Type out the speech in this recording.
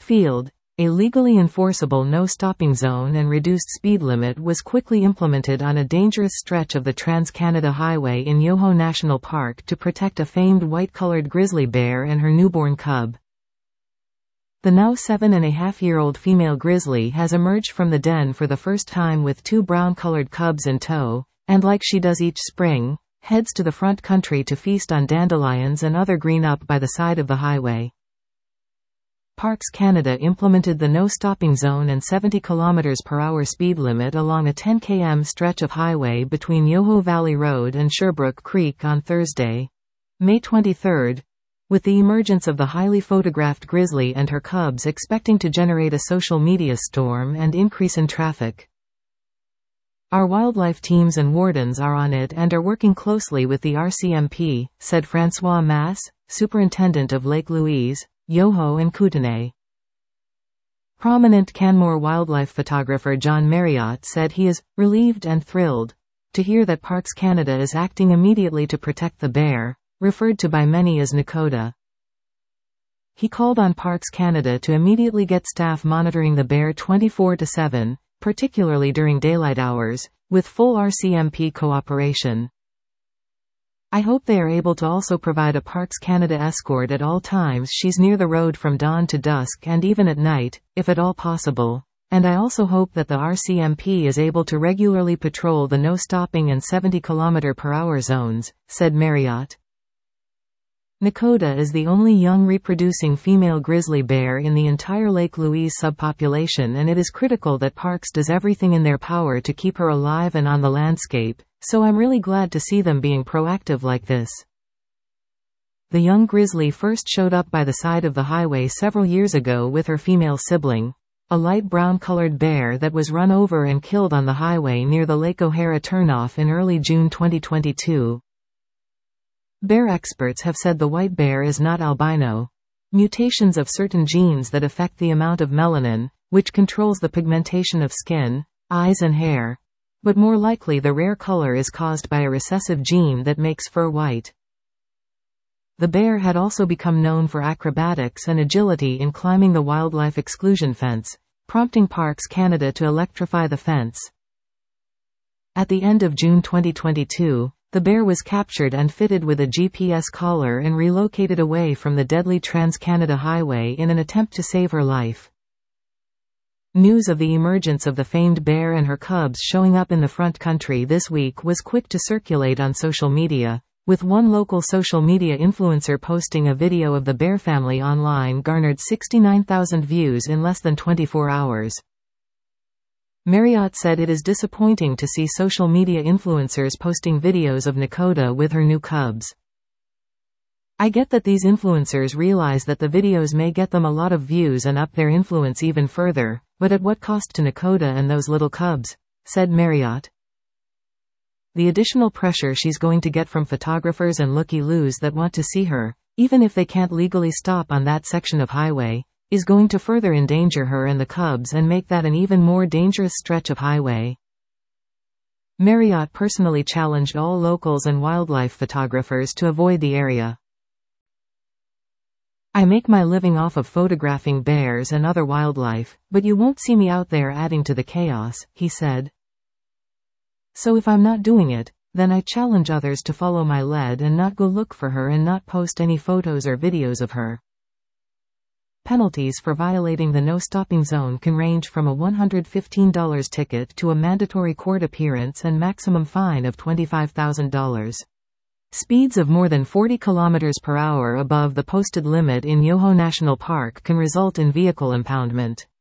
field. A legally enforceable no-stopping zone and reduced speed limit was quickly implemented on a dangerous stretch of the Trans-Canada Highway in Yoho National Park to protect a famed white-colored grizzly bear and her newborn cub. The now 7.5-year-old female grizzly has emerged from the den for the first time with 2 brown-colored cubs in tow, and like she does each spring, heads to the front country to feast on dandelions and other green up by the side of the highway. Parks Canada implemented the no-stopping zone and 70 km/h speed limit along a 10 km stretch of highway between Yoho Valley Road and Sherbrooke Creek on Thursday, May 23, with the emergence of the highly photographed grizzly and her cubs expecting to generate a social media storm and increase in traffic. Our wildlife teams and wardens are on it and are working closely with the RCMP, said François Masse, superintendent of Lake Louise, Yoho and Kootenay. Prominent Canmore wildlife photographer John Marriott said he is relieved and thrilled to hear that Parks Canada is acting immediately to protect the bear, referred to by many as Nakota. He called on Parks Canada to immediately get staff monitoring the bear 24/7, particularly during daylight hours, with full RCMP cooperation. I hope they are able to also provide a Parks Canada escort at all times she's near the road from dawn to dusk and even at night, if at all possible, and I also hope that the RCMP is able to regularly patrol the no-stopping and 70 km/h zones, said Marriott. Nakota is the only young reproducing female grizzly bear in the entire Lake Louise subpopulation, and it is critical that Parks does everything in their power to keep her alive and on the landscape, so I'm really glad to see them being proactive like this. The young grizzly first showed up by the side of the highway several years ago with her female sibling, a light brown-colored bear that was run over and killed on the highway near the Lake O'Hara turnoff in early June 2022. Bear experts have said the white bear is not albino. Mutations of certain genes that affect the amount of melanin, which controls the pigmentation of skin, eyes and hair. But more likely the rare color is caused by a recessive gene that makes fur white. The bear had also become known for acrobatics and agility in climbing the wildlife exclusion fence, prompting Parks Canada to electrify the fence. At the end of June 2022, the bear was captured and fitted with a GPS collar and relocated away from the deadly Trans-Canada Highway in an attempt to save her life. News of the emergence of the famed bear and her cubs showing up in the front country this week was quick to circulate on social media, with one local social media influencer posting a video of the bear family online garnered 69,000 views in less than 24 hours. Marriott said it is disappointing to see social media influencers posting videos of Nakota with her new cubs. I get that these influencers realize that the videos may get them a lot of views and up their influence even further, but at what cost to Nakota and those little cubs, said Marriott. The additional pressure she's going to get from photographers and looky-loos that want to see her, even if they can't legally stop on that section of highway, is going to further endanger her and the cubs and make that an even more dangerous stretch of highway. Marriott personally challenged all locals and wildlife photographers to avoid the area. I make my living off of photographing bears and other wildlife, but you won't see me out there adding to the chaos, he said. So if I'm not doing it, then I challenge others to follow my lead and not go look for her and not post any photos or videos of her. Penalties for violating the no-stopping zone can range from a $115 ticket to a mandatory court appearance and maximum fine of $25,000. Speeds of more than 40 km/h above the posted limit in Yoho National Park can result in vehicle impoundment.